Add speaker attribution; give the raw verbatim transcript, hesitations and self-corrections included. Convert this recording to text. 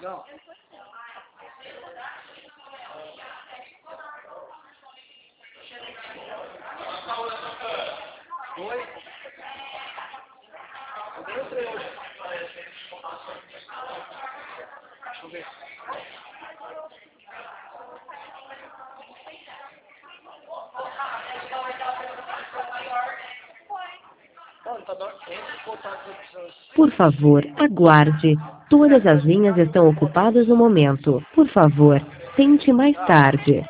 Speaker 1: Não. Oi? Eu entrei hoje. Deixa eu ver.
Speaker 2: Por favor, aguarde. Todas as linhas estão ocupadas no momento. Por favor, tente mais tarde.